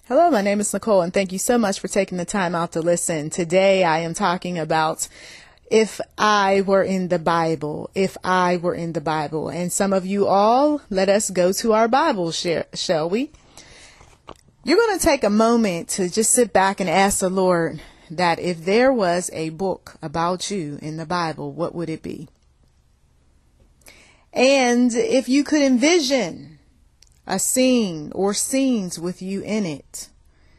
Hello, my name is Nicole, and thank you so much for taking the time out to listen. Today I am talking about if I were in the Bible, if I were in the Bible. And some of you all, let us go to our Bible, shall we? You're going to take a moment to just sit back and ask the Lord that if there was a book about you in the Bible, what would it be? And if you could envision a scene or scenes with you in it,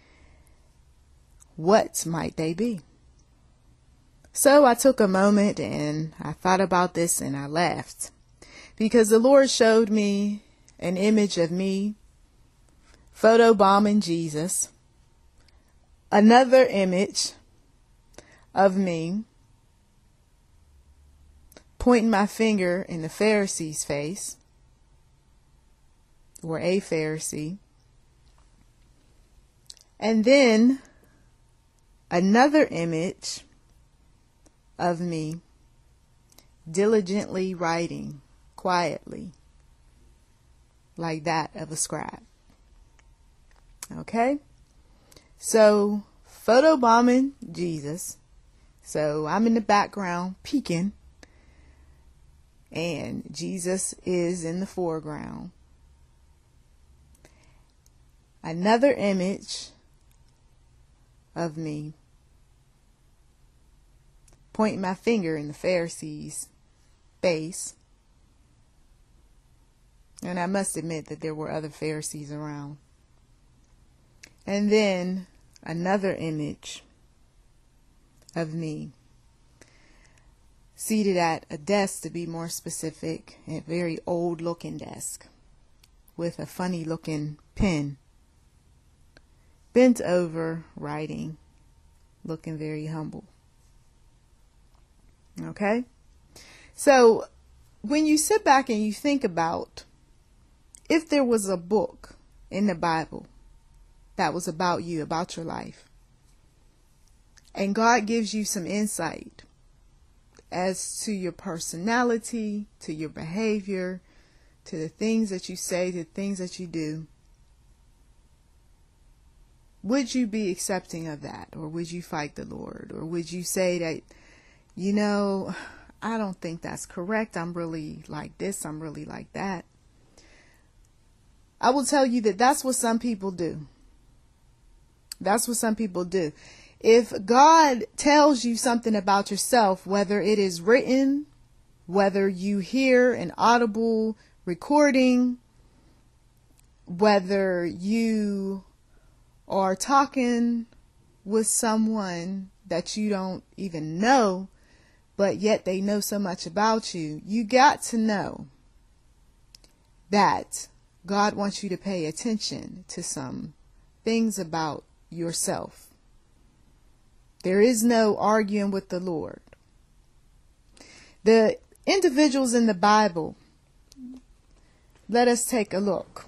what might they be? So I took a moment and I thought about this and I laughed because the Lord showed me an image of me photobombing Jesus, another image of me pointing my finger in the Pharisee's face, or a Pharisee, and then another image of me diligently writing quietly like that of a scribe. Okay? So photobombing Jesus. So I'm in the background peeking and Jesus is in the foreground. Another image of me pointing my finger in the Pharisee's face. And I must admit that there were other Pharisees around. And then another image of me seated at a desk, to be more specific, a very old looking desk with a funny looking pen, bent over, writing, looking very humble. Okay? So when you sit back and you think about if there was a book in the Bible that was about you, about your life, and God gives you some insight as to your personality, to your behavior, to the things that you say, to the things that you do, would you be accepting of that? Or would you fight the Lord? Or would you say that, I don't think that's correct. I'm really like this. I'm really like that. I will tell you that that's what some people do. That's what some people do. If God tells you something about yourself, whether it is written, whether you hear an audible recording, whether you are talking with someone that you don't even know, but yet they know so much about you, you got to know that God wants you to pay attention to some things about yourself. There is no arguing with the Lord. The individuals in the Bible, let us take a look.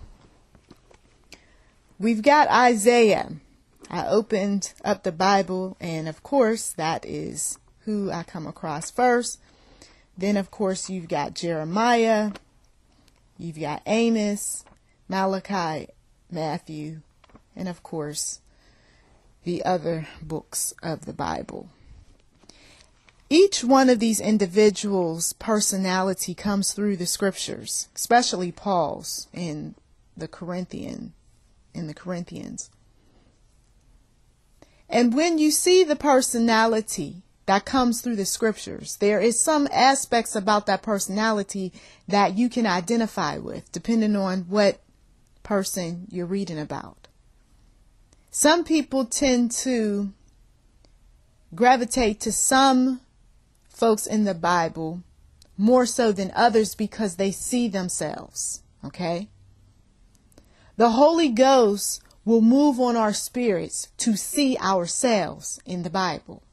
We've got Isaiah. I opened up the Bible, and of course, that is who I come across first. Then, of course, you've got Jeremiah. You've got Amos, Malachi, Matthew, and of course, the other books of the Bible. Each one of these individuals' personality comes through the scriptures, especially Paul's in the Corinthians. And when you see the personality that comes through the scriptures, there is some aspects about that personality that you can identify with, depending on what person you're reading about. Some people tend to gravitate to some folks in the Bible more so than others because they see themselves. Okay? The Holy Ghost will move on our spirits to see ourselves in the Bible.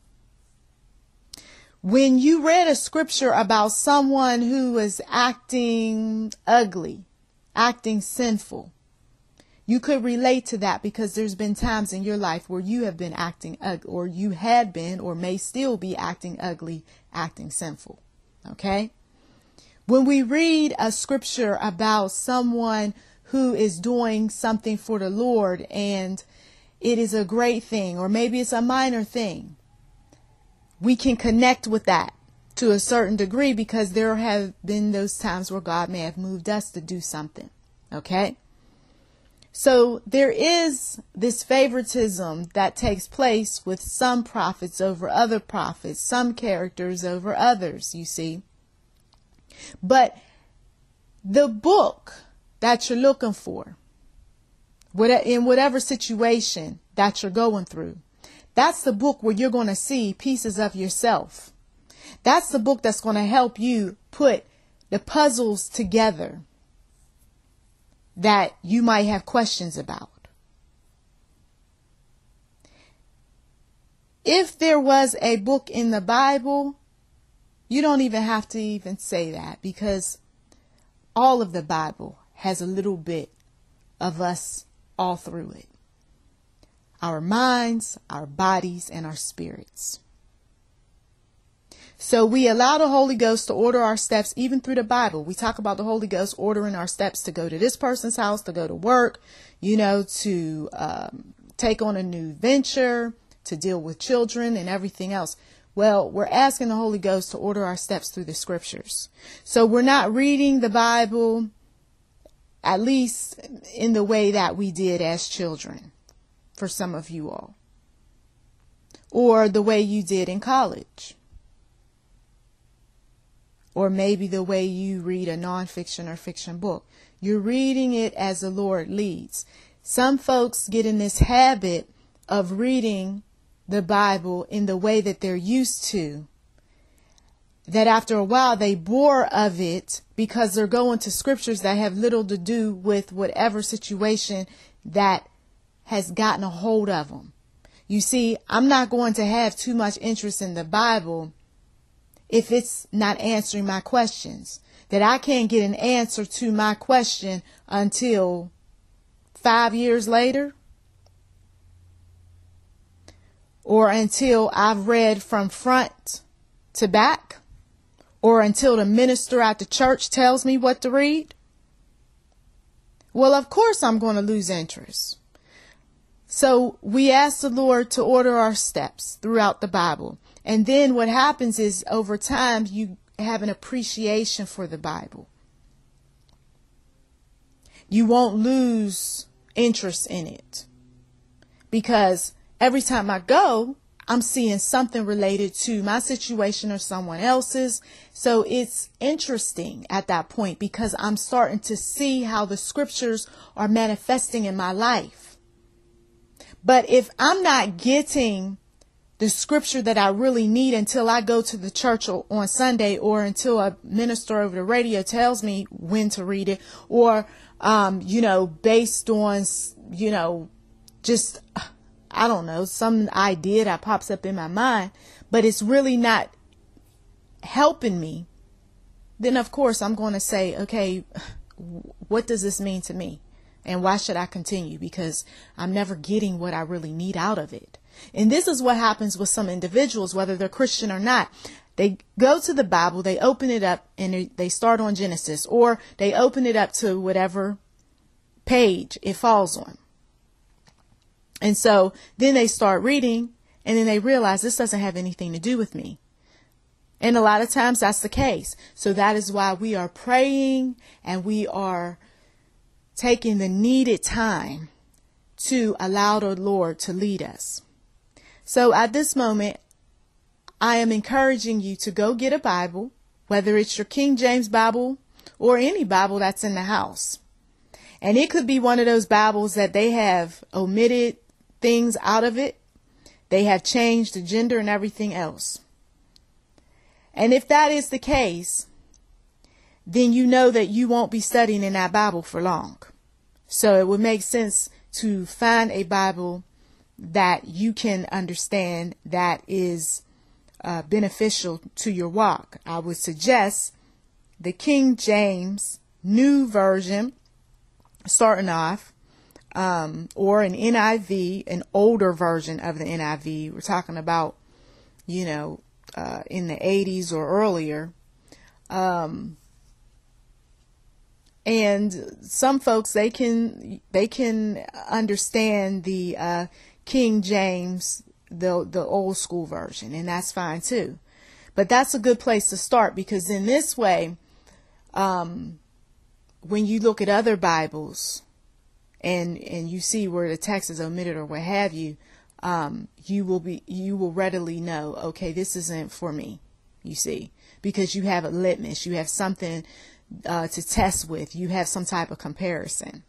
When you read a scripture about someone who is acting ugly, acting sinful, you could relate to that because there's been times in your life where you have been acting ugly, or you had been, or may still be acting ugly, acting sinful. Okay? When we read a scripture about someone who is doing something for the Lord and it is a great thing, or maybe it's a minor thing. We can connect with that to a certain degree because there have been those times where God may have moved us to do something. Okay? So there is this favoritism that takes place with some prophets over other prophets, some characters over others, you see. But the book that you're looking for, in whatever situation that you're going through, that's the book where you're going to see pieces of yourself. That's the book that's going to help you put the puzzles together that you might have questions about. If there was a book in the Bible, you don't even have to even say that, because all of the Bible has a little bit of us all through it. Our minds, our bodies, and our spirits. So we allow the Holy Ghost to order our steps even through the Bible. We talk about the Holy Ghost ordering our steps to go to this person's house, to go to work, to take on a new venture, to deal with children and everything else. Well, we're asking the Holy Ghost to order our steps through the scriptures. So we're not reading the Bible, at least in the way that we did as children, for some of you all, or the way you did in college. Or maybe the way you read a nonfiction or fiction book. You're reading it as the Lord leads. Some folks get in this habit of reading the Bible in the way that they're used to, that after a while they bore of it because they're going to scriptures that have little to do with whatever situation that has gotten a hold of them. You see, I'm not going to have too much interest in the Bible if it's not answering my questions, that I can't get an answer to my question until 5 years later, or until I've read from front to back, or until the minister at the church tells me what to read. Well, of course I'm going to lose interest. So we ask the Lord to order our steps throughout the Bible. And then what happens is over time you have an appreciation for the Bible. You won't lose interest in it, because every time I go, I'm seeing something related to my situation or someone else's. So it's interesting at that point because I'm starting to see how the scriptures are manifesting in my life. But if I'm not getting the scripture that I really need until I go to the church on Sunday, or until a minister over the radio tells me when to read it, or, based on, just, I don't know, some idea that pops up in my mind, but it's really not helping me, then of course I'm going to say, okay, what does this mean to me? And why should I continue? Because I'm never getting what I really need out of it. And this is what happens with some individuals, whether they're Christian or not. They go to the Bible, they open it up, and they start on Genesis, or they open it up to whatever page it falls on. And so then they start reading, and then they realize this doesn't have anything to do with me. And a lot of times that's the case. So that is why we are praying, and we are taking the needed time to allow the Lord to lead us. So at this moment, I am encouraging you to go get a Bible, whether it's your King James Bible or any Bible that's in the house. And it could be one of those Bibles that they have omitted things out of it. They have changed the gender and everything else. And if that is the case, then you know that you won't be studying in that Bible for long. So it would make sense to find a Bible that you can understand that is beneficial to your walk. I would suggest the King James New Version, starting off, or an NIV, an older version of the NIV. We're talking about, in the 80s or earlier. And And some folks, they can understand the King James, the old school version, and that's fine too. But that's a good place to start, because in this way, when you look at other Bibles and you see where the text is omitted or what have you, you will readily know, okay, this isn't for me, you see, because you have a litmus, you have something to test with, you have some type of comparison.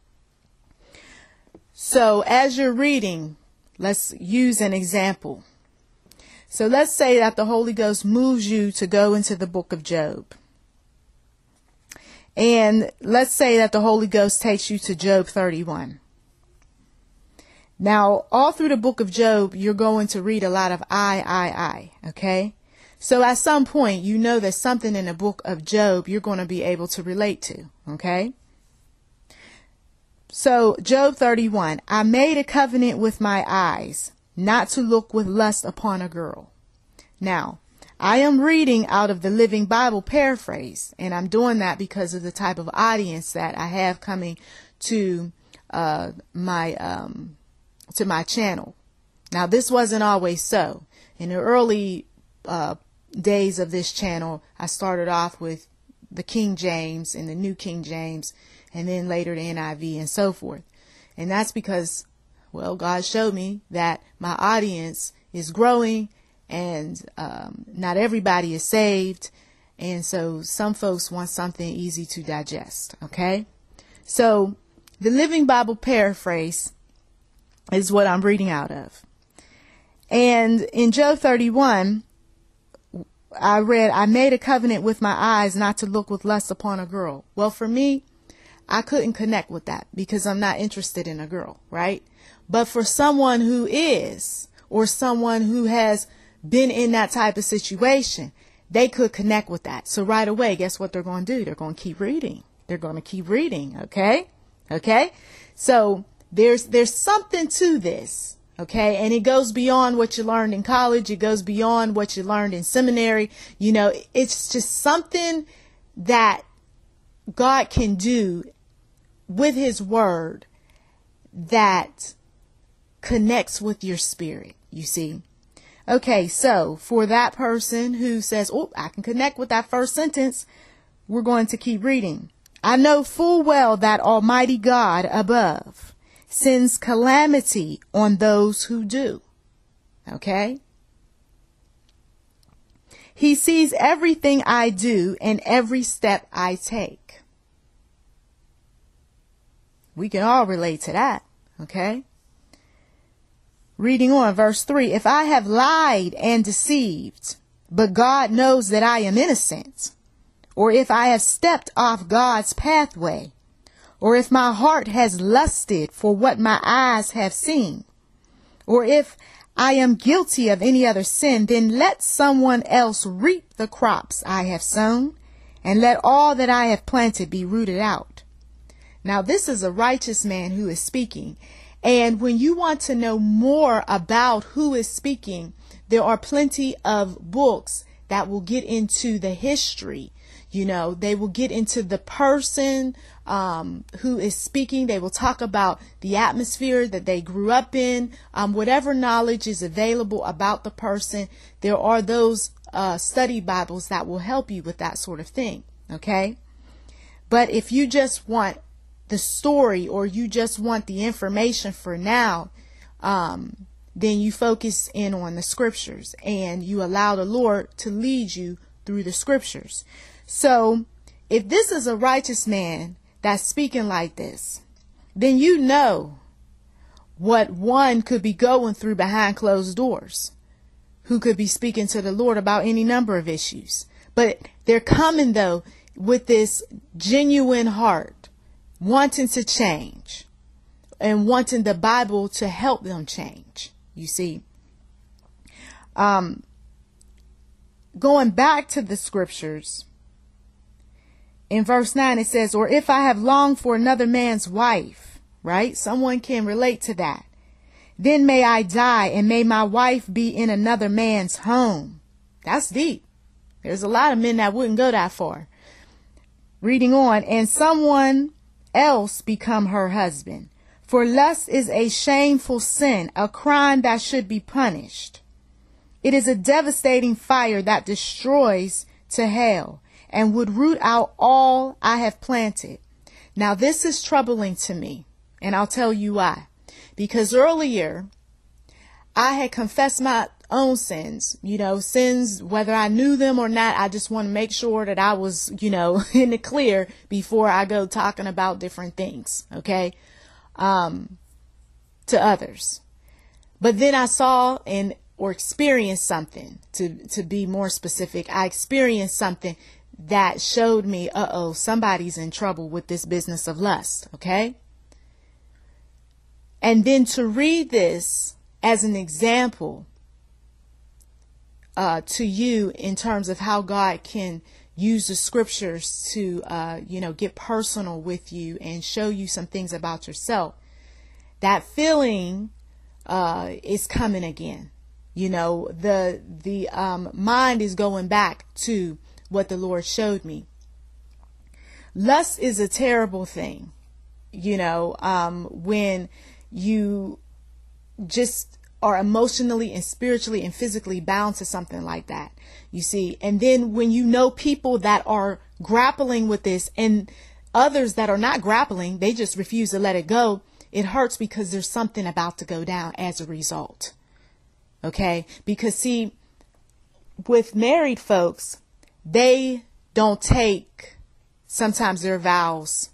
So as you're reading, let's use an example. So let's say that the Holy Ghost moves you to go into the book of Job. And let's say that the Holy Ghost takes you to Job 31. Now, all through the book of Job, you're going to read a lot of I, okay? So at some point, you know there's something in the book of Job you're going to be able to relate to, okay? So Job 31, I made a covenant with my eyes, not to look with lust upon a girl. Now, I am reading out of the Living Bible paraphrase, and I'm doing that because of the type of audience that I have coming to my channel. Now, this wasn't always so. In the early days of this channel, I started off with the King James and the New King James, and then later the NIV and so forth. And that's because, well, God showed me that my audience is growing, and not everybody is saved. And so some folks want something easy to digest. Okay. So the Living Bible paraphrase is what I'm reading out of. And in Job 31, I read, I made a covenant with my eyes not to look with lust upon a girl. Well, for me, I couldn't connect with that because I'm not interested in a girl, right? But for someone who is, or someone who has been in that type of situation, they could connect with that. So right away, guess what they're going to do? They're going to keep reading. They're going to keep reading. Okay. Okay. So there's something to this. Okay. And it goes beyond what you learned in college. It goes beyond what you learned in seminary. You know, it's just something that God can do with his word that connects with your spirit, you see. Okay, so for that person who says, oh, I can connect with that first sentence, we're going to keep reading. I know full well that Almighty God above sends calamity on those who do. Okay? He sees everything I do and every step I take. We can all relate to that. Okay? Reading on, verse 3, if I have lied and deceived, but God knows that I am innocent, or if I have stepped off God's pathway, or if my heart has lusted for what my eyes have seen, or if I am guilty of any other sin, then let someone else reap the crops I have sown, and let all that I have planted be rooted out. Now, this is a righteous man who is speaking. And when you want to know more about who is speaking, there are plenty of books that will get into the history. You know, they will get into the person who is speaking. They will talk about the atmosphere that they grew up in, whatever knowledge is available about the person. There are those study Bibles that will help you with that sort of thing. Okay. But if you just want the story, or you just want the information for now, then you focus in on the scriptures and you allow the Lord to lead you through the scriptures. So if this is a righteous man that's speaking like this, then you know what one could be going through behind closed doors, who could be speaking to the Lord about any number of issues. But they're coming though with this genuine heart, wanting to change and wanting the Bible to help them change. You see, going back to the scriptures, in verse 9 it says, or if I have longed for another man's wife, right? Someone can relate to that. Then may I die, and may my wife be in another man's home. That's deep. There's a lot of men that wouldn't go that far. reading on, and someone else become her husband. For lust is a shameful sin, a crime that should be punished. It is a devastating fire that destroys to hell and would root out all I have planted. Now this is troubling to me, and I'll tell you why. Because earlier I had confessed my own sins, sins, whether I knew them or not. I just want to make sure that I was, in the clear before I go talking about different things. Okay. To others. But then I saw or experienced something, to be more specific. I experienced something that showed me, somebody's in trouble with this business of lust. Okay. And then to read this as an example to you in terms of how God can use the scriptures to, get personal with you and show you some things about yourself. That feeling is coming again. The mind is going back to what the Lord showed me. Lust is a terrible thing, when you just are emotionally and spiritually and physically bound to something like that, you see. And then when people that are grappling with this and others that are not grappling, they just refuse to let it go. It hurts because there's something about to go down as a result. Okay. Because see, with married folks, they don't take sometimes their vows,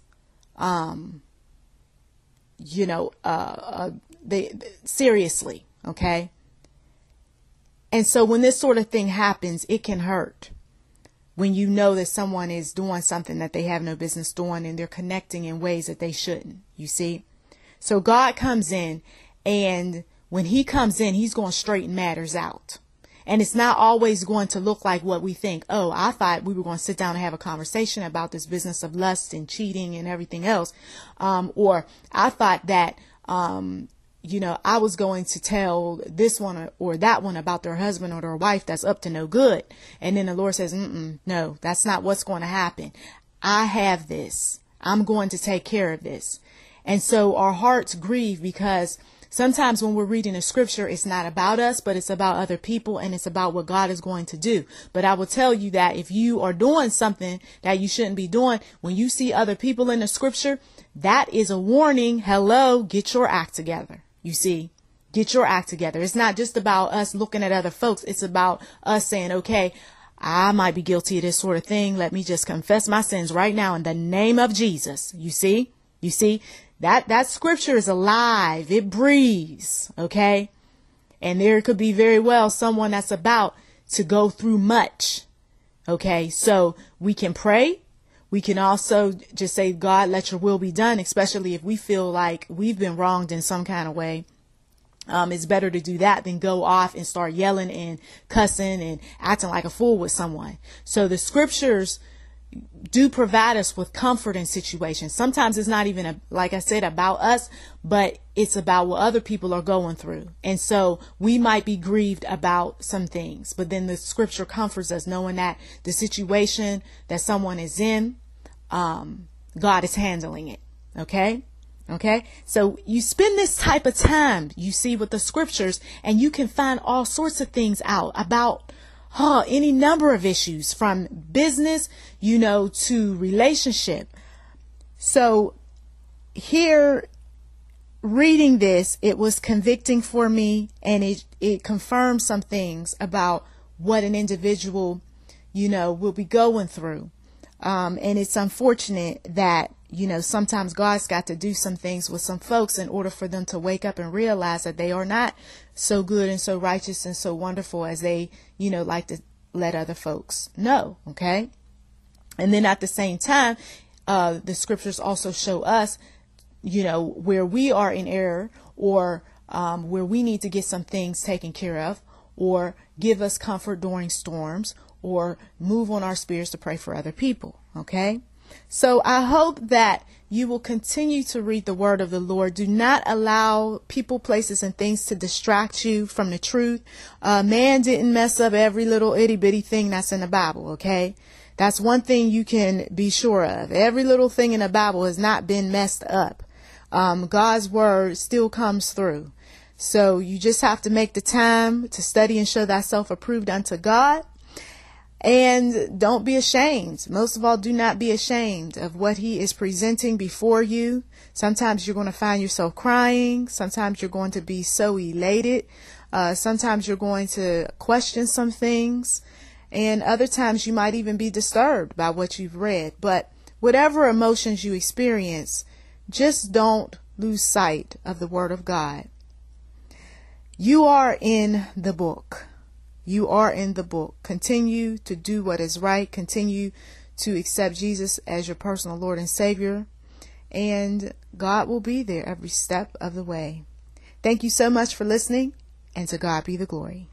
they seriously. Okay. And so when this sort of thing happens, it can hurt when you know that someone is doing something that they have no business doing and they're connecting in ways that they shouldn't, you see. So God comes in, and when he comes in, he's going to straighten matters out. And it's not always going to look like what we think. Oh, I thought we were going to sit down and have a conversation about this business of lust and cheating and everything else. Or I thought that, I was going to tell this one or that one about their husband or their wife that's up to no good. And then the Lord says, no, that's not what's going to happen. I have this. I'm going to take care of this. And so our hearts grieve because sometimes when we're reading a scripture, it's not about us, but it's about other people, and it's about what God is going to do. But I will tell you that if you are doing something that you shouldn't be doing, when you see other people in the scripture, that is a warning. Hello, get your act together. You see, get your act together. It's not just about us looking at other folks. It's about us saying, okay, I might be guilty of this sort of thing. Let me just confess my sins right now in the name of Jesus. You see, that scripture is alive. It breathes. Okay. And there could be very well someone that's about to go through much. Okay. So we can pray. We can also just say, God, let your will be done, especially if we feel like we've been wronged in some kind of way. It's better to do that than go off and start yelling and cussing and acting like a fool with someone. So the scriptures do provide us with comfort in situations. Sometimes it's not even, like I said, about us, but it's about what other people are going through. And so we might be grieved about some things, but then the scripture comforts us knowing that the situation that someone is in, God is handling it. Okay. Okay. So you spend this type of time, you see, with the scriptures, and you can find all sorts of things out about any number of issues, from business, to relationship. So here, reading this, it was convicting for me, and it confirmed some things about what an individual, will be going through. And it's unfortunate that, sometimes God's got to do some things with some folks in order for them to wake up and realize that they are not so good and so righteous and so wonderful as they, like to let other folks know. Okay. And then at the same time, the scriptures also show us, where we are in error, or where we need to get some things taken care of, or give us comfort during storms, or move on our spirits to pray for other people. Okay. So I hope that you will continue to read the word of the Lord. Do not allow people, places, and things to distract you from the truth. Man didn't mess up every little itty bitty thing that's in the Bible. Okay. That's one thing you can be sure of. Every little thing in the Bible has not been messed up. God's word still comes through. So you just have to make the time to study and show thyself approved unto God. And don't be ashamed. Most of all, do not be ashamed of what he is presenting before you. Sometimes you're going to find yourself crying. Sometimes you're going to be so elated. Sometimes you're going to question some things. And other times you might even be disturbed by what you've read. But whatever emotions you experience, just don't lose sight of the Word of God. You are in the book. You are in the book. Continue to do what is right. Continue to accept Jesus as your personal Lord and Savior. And God will be there every step of the way. Thank you so much for listening, and to God be the glory.